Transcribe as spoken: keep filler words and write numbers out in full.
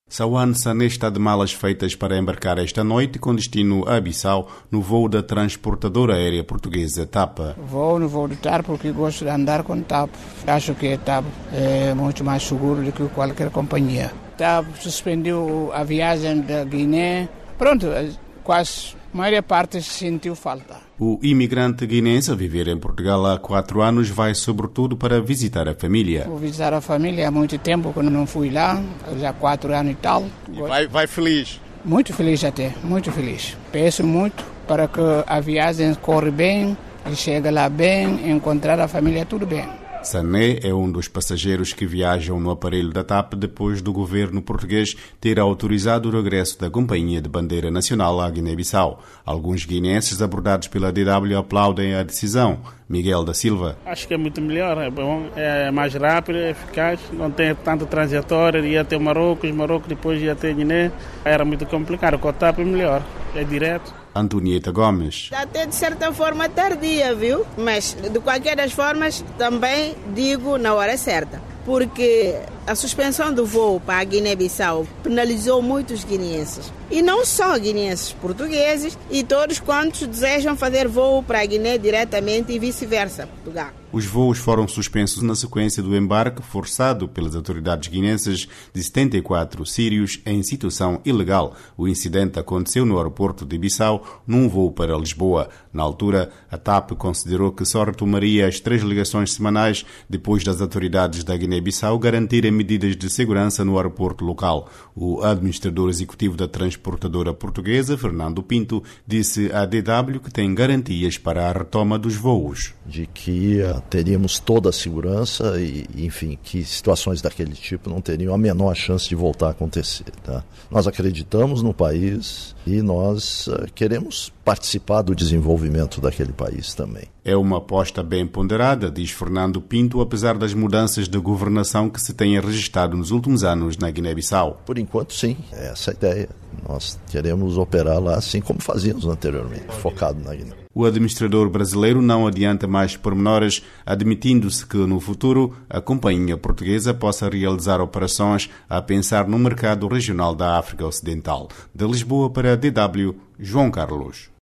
Sawan Sané está de malas feitas para embarcar esta noite com destino a Bissau no voo da transportadora aérea portuguesa TAP. Vou no voo de TAP porque gosto de andar com TAP. Acho que a TAP é muito mais seguro do que qualquer companhia. TAP suspendeu a viagem da Guiné. Pronto, quase a maioria parte sentiu falta. O imigrante guinense a viver em Portugal há quatro anos vai sobretudo para visitar a família. Vou visitar a família há muito tempo, quando não fui lá, já há quatro anos e tal. E vai, vai feliz? Muito feliz até, muito feliz. Peço muito para que a viagem corra bem, e chegue lá bem, encontrar a família tudo bem. Sané é um dos passageiros que viajam no aparelho da TAP depois do governo português ter autorizado o regresso da companhia de bandeira nacional à Guiné-Bissau. Alguns guineenses abordados pela D W aplaudem a decisão. Miguel da Silva. Acho que é muito melhor, é bom, é mais rápido, é eficaz, não tem tanta trajetória, ia até o Marrocos, Marrocos depois ia até Guiné, era muito complicado, com a TAP é melhor, é direto. Antonieta Gomes. Até de certa forma tardia, viu? Mas de qualquer das formas também digo na hora certa. Porque a suspensão do voo para a Guiné-Bissau penalizou muitos guineenses. E não só guineenses, portugueses e todos quantos desejam fazer voo para a Guiné diretamente e vice-versa, Portugal. Os voos foram suspensos na sequência do embarque forçado pelas autoridades guinenses de setenta e quatro sírios em situação ilegal. O incidente aconteceu no aeroporto de Bissau, num voo para Lisboa. Na altura, a TAP considerou que só retomaria as três ligações semanais depois das autoridades da Guiné-Bissau garantirem medidas de segurança no aeroporto local. O administrador executivo da transportadora portuguesa, Fernando Pinto, disse à D W que tem garantias para a retoma dos voos. De que teríamos toda a segurança e, enfim, que situações daquele tipo não teriam a menor chance de voltar a acontecer. Tá? Nós acreditamos no país e nós uh, queremos participar do desenvolvimento daquele país também. É uma aposta bem ponderada, diz Fernando Pinto, apesar das mudanças de governação que se têm registrado nos últimos anos na Guiné-Bissau. Por enquanto, sim. É essa a ideia. Nós queremos operar lá assim como fazíamos anteriormente, focado na Guiné. O administrador brasileiro não adianta mais pormenores, admitindo-se que no futuro a companhia portuguesa possa realizar operações a pensar no mercado regional da África Ocidental. De Lisboa para a D W, João Carlos.